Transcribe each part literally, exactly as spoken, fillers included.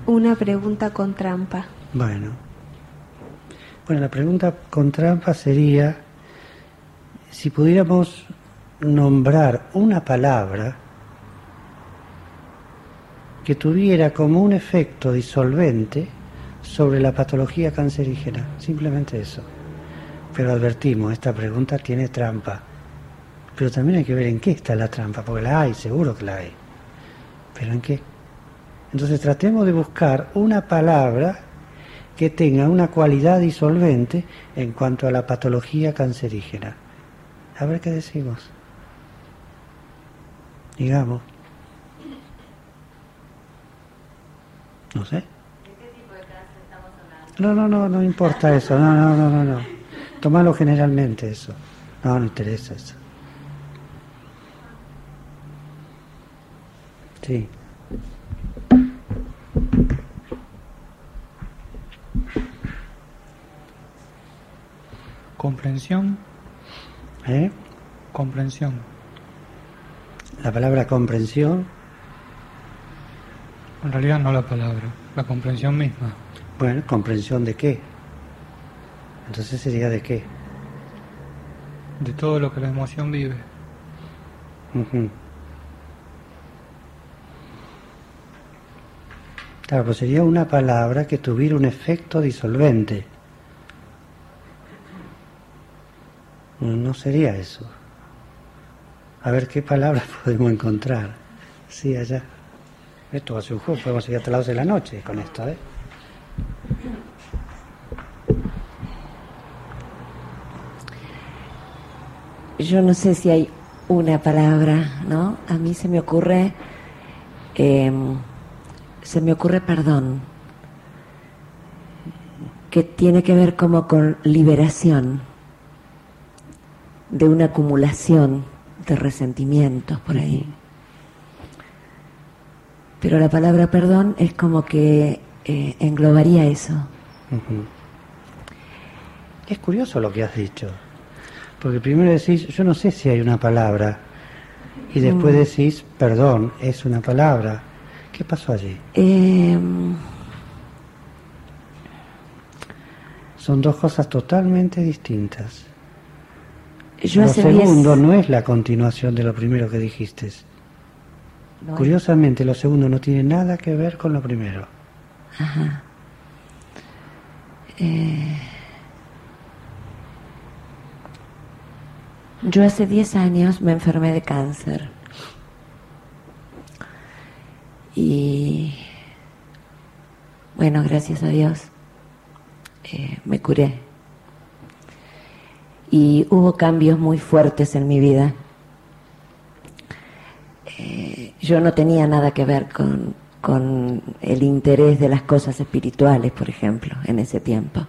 una pregunta con trampa. Bueno. Bueno, la pregunta con trampa sería si pudiéramos nombrar una palabra que tuviera como un efecto disolvente sobre la patología cancerígena. Simplemente eso. Pero advertimos, esta pregunta tiene trampa. Pero también hay que ver en qué está la trampa, porque la hay, seguro que la hay. ¿Pero en qué? Entonces tratemos de buscar una palabra que tenga una cualidad disolvente en cuanto a la patología cancerígena. A ver qué decimos. Digamos. No sé. ¿De qué tipo de cáncer estamos hablando? No, no, no, no importa eso. No, no, no, no, no. Tómalo generalmente eso. No, no interesa eso. Sí. Comprensión. ¿Eh? Comprensión. La palabra comprensión. En realidad no la palabra, la comprensión misma. Bueno, ¿comprensión de qué? Entonces sería de qué. De todo lo que la emoción vive. Uh-huh. Claro, pues sería una palabra que tuviera un efecto disolvente. No, no sería eso. A ver qué palabras podemos encontrar. Sí, allá. Esto va a ser un juego, podemos seguir hasta las doce de la noche con esto, ¿eh? Yo no sé si hay una palabra, ¿no? A mí se me ocurre, eh, se me ocurre perdón, que tiene que ver como con liberación de una acumulación de resentimientos por ahí. Pero la palabra perdón es como que eh, englobaría eso. Uh-huh. Es curioso lo que has dicho. Porque primero decís, yo no sé si hay una palabra, y después mm. decís, perdón, es una palabra. ¿Qué pasó allí? Eh, Son dos cosas totalmente distintas. Yo lo hace segundo diez... no es la continuación de lo primero que dijiste. No Curiosamente, es. Lo segundo no tiene nada que ver con lo primero. Ajá. Eh... Yo hace diez años me enfermé de cáncer y bueno, gracias a Dios eh, me curé y hubo cambios muy fuertes en mi vida. Eh, yo no tenía nada que ver con, con el interés de las cosas espirituales, por ejemplo, en ese tiempo.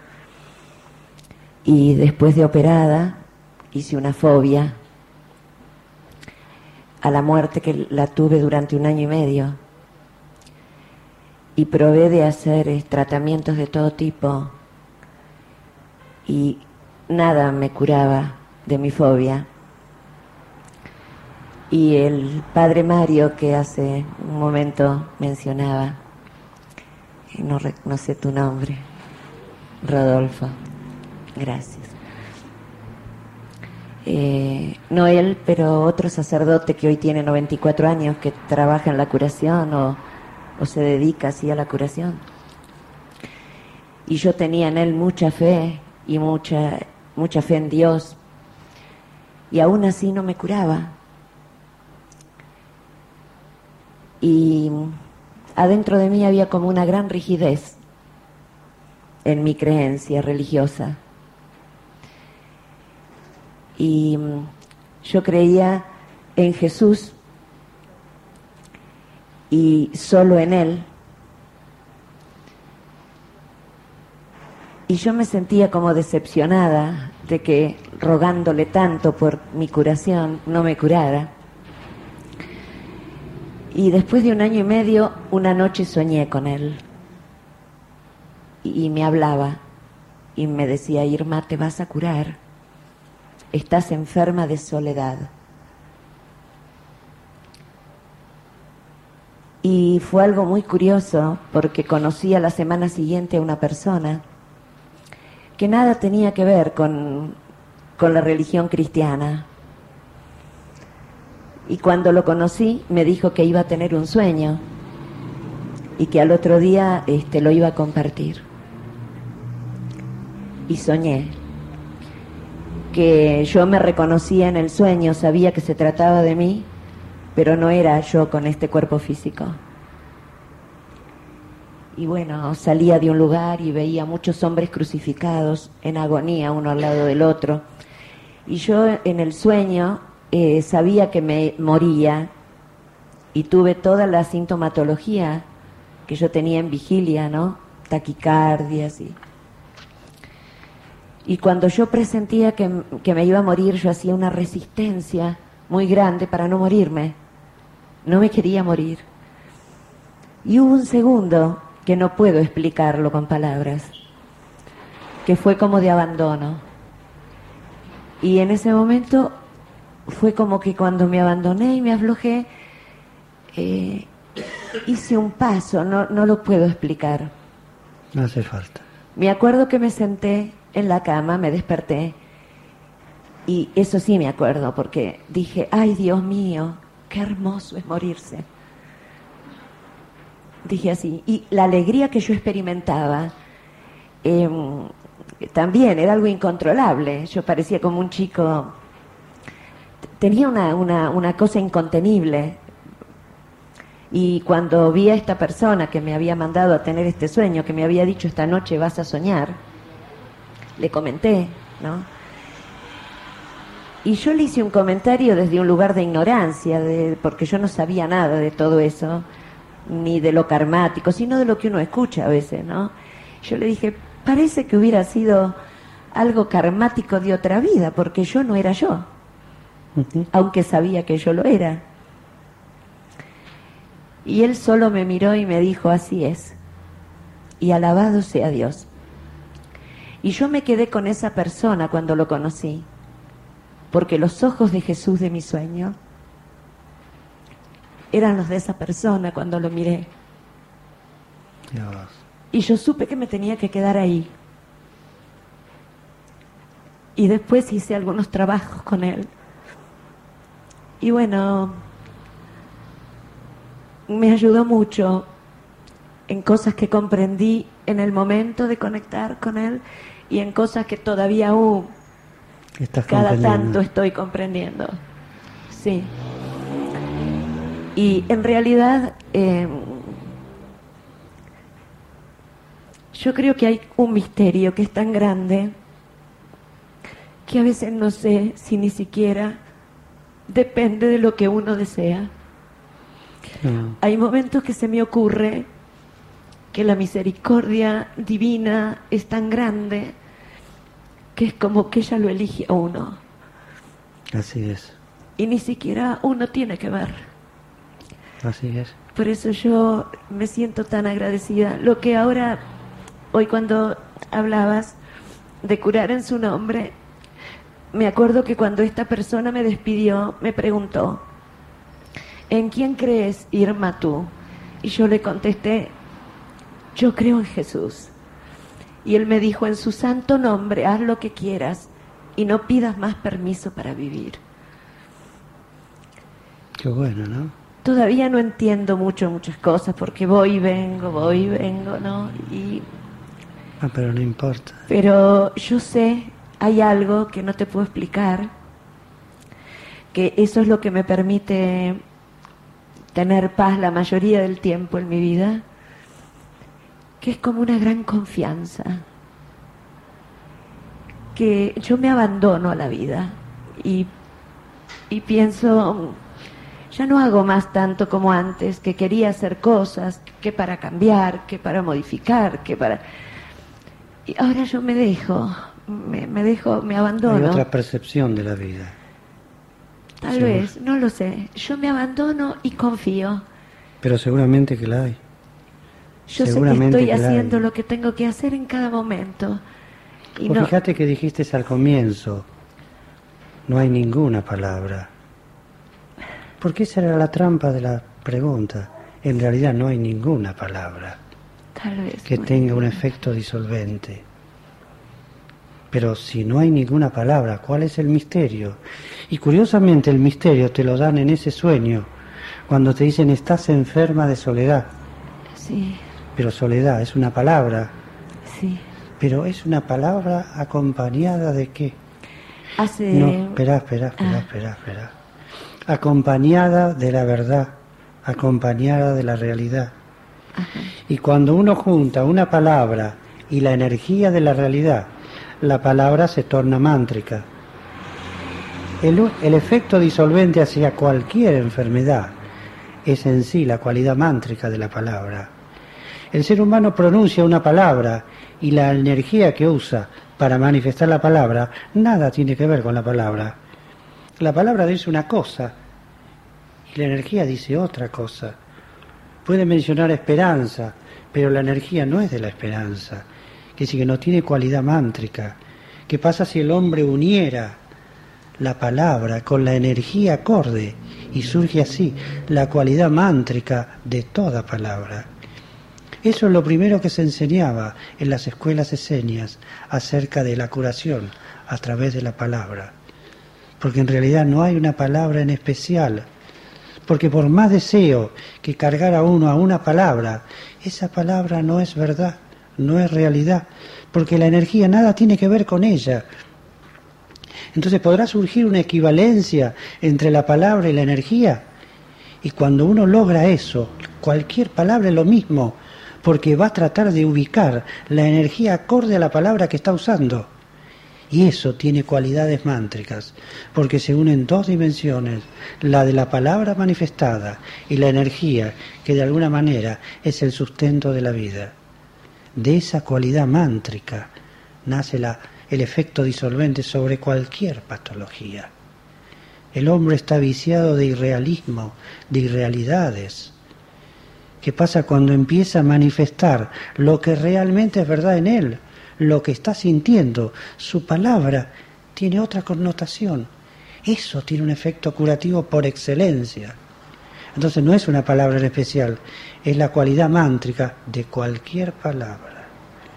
Y después de operada hice una fobia a la muerte que la tuve durante un año y medio y probé de hacer eh, tratamientos de todo tipo y nada me curaba de mi fobia. Y el padre Mario, que hace un momento mencionaba, no, no sé tu nombre, Rodolfo, gracias. Eh, no él, pero otro sacerdote que hoy tiene noventa y cuatro años, que trabaja en la curación o, o se dedica así a la curación. Y yo tenía en él mucha fe y mucha, mucha fe en Dios, y aún así no me curaba. Y adentro de mí había como una gran rigidez en mi creencia religiosa. Y yo creía en Jesús y solo en Él. Y yo me sentía como decepcionada de que rogándole tanto por mi curación no me curara. Y después de un año y medio, una noche soñé con Él. Y me hablaba y me decía, Irma, te vas a curar. Estás enferma de soledad. Y fue algo muy curioso porque conocí a la semana siguiente a una persona que nada tenía que ver con, con la religión cristiana. Y cuando lo conocí me dijo que iba a tener un sueño y que al otro día este, lo iba a compartir. Y soñé que yo me reconocía en el sueño, sabía que se trataba de mí, pero no era yo con este cuerpo físico. Y bueno, salía de un lugar y veía muchos hombres crucificados en agonía, uno al lado del otro. Y yo en el sueño eh, sabía que me moría y tuve toda la sintomatología que yo tenía en vigilia, ¿no? Taquicardias y... Y cuando yo presentía que, que me iba a morir, yo hacía una resistencia muy grande para no morirme. No me quería morir. Y hubo un segundo que no puedo explicarlo con palabras, que fue como de abandono. Y en ese momento fue como que cuando me abandoné y me aflojé, eh, hice un paso, no, no lo puedo explicar. No hace falta. Me acuerdo que me senté en la cama, me desperté, y eso sí me acuerdo, porque dije, ay Dios mío, qué hermoso es morirse. Dije así, y la alegría que yo experimentaba eh, también era algo incontrolable. Yo parecía como un chico, tenía una, una, una cosa incontenible. Y cuando vi a esta persona que me había mandado a tener este sueño, que me había dicho esta noche vas a soñar, le comenté, ¿no? Y yo le hice un comentario desde un lugar de ignorancia, de, porque yo no sabía nada de todo eso, ni de lo karmático, sino de lo que uno escucha a veces, ¿no? Yo le dije, parece que hubiera sido algo karmático de otra vida, porque yo no era yo, uh-huh. Aunque sabía que yo lo era. Y él solo me miró y me dijo, así es, y alabado sea Dios. Y yo me quedé con esa persona cuando lo conocí, porque los ojos de Jesús de mi sueño eran los de esa persona cuando lo miré. Dios. Y yo supe que me tenía que quedar ahí. Y después hice algunos trabajos con él. Y bueno, me ayudó mucho en cosas que comprendí en el momento de conectar con él y en cosas que todavía aún Estás cada tanto estoy comprendiendo. Sí. Y en realidad eh, yo creo que hay un misterio que es tan grande que a veces no sé si ni siquiera depende de lo que uno desea. No. Hay momentos que se me ocurre que la misericordia divina es tan grande que es como que ella lo elige a uno. Así es. Y ni siquiera uno tiene que ver. Así es. Por eso yo me siento tan agradecida. Lo que ahora, hoy cuando hablabas de curar en su nombre, me acuerdo que cuando esta persona me despidió, me preguntó, ¿en quién crees, Irma, tú? Y yo le contesté, yo creo en Jesús. Y él me dijo, en su santo nombre, haz lo que quieras y no pidas más permiso para vivir. Qué bueno, ¿no? Todavía no entiendo mucho, muchas cosas, porque voy y vengo, voy y vengo, ¿no? Y... Ah, pero no importa. Pero yo sé, hay algo que no te puedo explicar, que eso es lo que me permite tener paz la mayoría del tiempo en mi vida, que es como una gran confianza, que yo me abandono a la vida y, y pienso, ya no hago más tanto como antes, que quería hacer cosas, que para cambiar, que para modificar, que para... Y ahora yo me dejo, me, me dejo, me abandono. Hay otra percepción de la vida. Tal Seguro. vez, no lo sé. Yo me abandono y confío. Pero seguramente que la hay. Yo seguramente sé que estoy haciendo lo que tengo que hacer en cada momento. Y pues no... Fíjate que dijiste al comienzo, no hay ninguna palabra. Porque esa era la trampa de la pregunta. en realidad no hay ninguna palabra Tal vez. que muy tenga un bien. efecto disolvente. Pero si no hay ninguna palabra, ¿cuál es el misterio? Y curiosamente el misterio te lo dan en ese sueño, cuando te dicen estás enferma de soledad. Sí, Pero soledad es una palabra, sí. pero es una palabra acompañada de qué? Hace... No, espera, espera, espera, Ah. espera, espera. Acompañada de la verdad, acompañada de la realidad. Ajá. Y cuando uno junta una palabra y la energía de la realidad, la palabra se torna mántrica. El, el efecto disolvente hacia cualquier enfermedad es en sí la cualidad mántrica de la palabra. El ser humano pronuncia una palabra y la energía que usa para manifestar la palabra nada tiene que ver con la palabra. La palabra dice una cosa y la energía dice otra cosa. Puede mencionar esperanza, pero la energía no es de la esperanza, que sí que no tiene cualidad mántrica. ¿Qué pasa si el hombre uniera la palabra con la energía acorde y surge así la cualidad mántrica de toda palabra? Eso es lo primero que se enseñaba en las escuelas esenias acerca de la curación a través de la palabra. Porque en realidad no hay una palabra en especial. Porque por más deseo que cargara uno a una palabra, esa palabra no es verdad, no es realidad. Porque la energía nada tiene que ver con ella. Entonces podrá surgir una equivalencia entre la palabra y la energía. Y cuando uno logra eso, cualquier palabra es lo mismo, porque va a tratar de ubicar la energía acorde a la palabra que está usando. Y eso tiene cualidades mántricas, porque se unen dos dimensiones, la de la palabra manifestada y la energía, que de alguna manera es el sustento de la vida. De esa cualidad mántrica nace la, el efecto disolvente sobre cualquier patología. El hombre está viciado de irrealismo, de irrealidades. ¿Qué pasa cuando empieza a manifestar lo que realmente es verdad en él? Lo que está sintiendo, su palabra tiene otra connotación. Eso tiene un efecto curativo por excelencia. Entonces no es una palabra en especial, es la cualidad mántrica de cualquier palabra.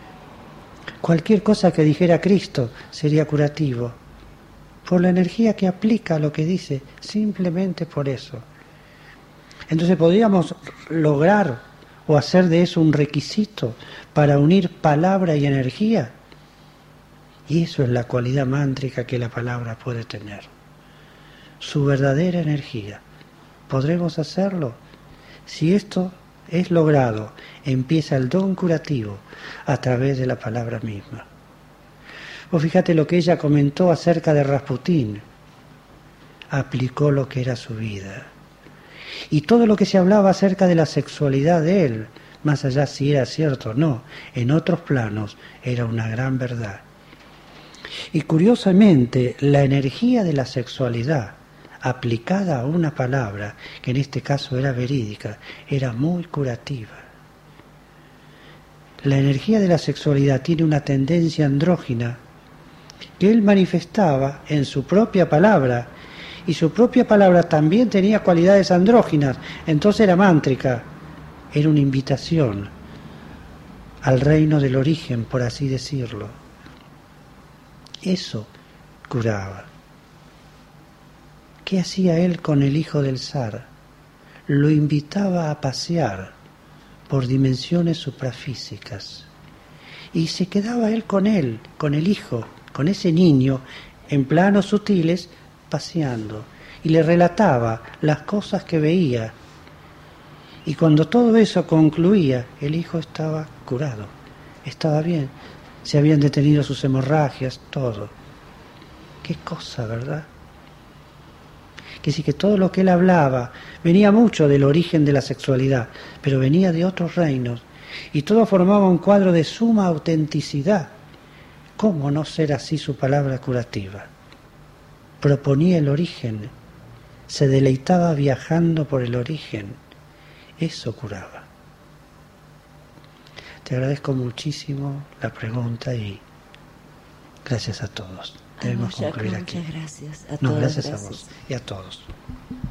Cualquier cosa que dijera Cristo sería curativo, por la energía que aplica a lo que dice, simplemente por eso. Entonces podríamos lograr o hacer de eso un requisito para unir palabra y energía. Y eso es la cualidad mántrica que la palabra puede tener. Su verdadera energía. ¿Podremos hacerlo? Si esto es logrado, empieza el don curativo a través de la palabra misma. O fíjate lo que ella comentó acerca de Rasputín. Aplicó lo que era su vida. Y todo lo que se hablaba acerca de la sexualidad de él, más allá si era cierto o no, en otros planos era una gran verdad. Y curiosamente, la energía de la sexualidad, aplicada a una palabra, que en este caso era verídica, era muy curativa. La energía de la sexualidad tiene una tendencia andrógina que él manifestaba en su propia palabra, y su propia palabra también tenía cualidades andróginas, entonces era mántrica, era una invitación al reino del origen, por así decirlo. Eso curaba. ¿Qué hacía él con el hijo del zar? Lo invitaba a pasear por dimensiones suprafísicas. Y se quedaba él con él, con el hijo, con ese niño, en planos sutiles, paseando. Y le relataba las cosas que veía. Y cuando todo eso concluía, el hijo estaba curado, estaba bien. Se habían detenido sus hemorragias, todo. Qué cosa, ¿verdad? Que sí que todo lo que él hablaba venía mucho del origen de la sexualidad, pero venía de otros reinos, y todo formaba un cuadro de suma autenticidad. ¿Cómo no ser así su palabra curativa? Proponía el origen, se deleitaba viajando por el origen, eso curaba. Te agradezco muchísimo la pregunta y gracias a todos. Debemos Vamos, Jaco, concluir aquí. muchas gracias. A No, todos, gracias, gracias a vos y a todos.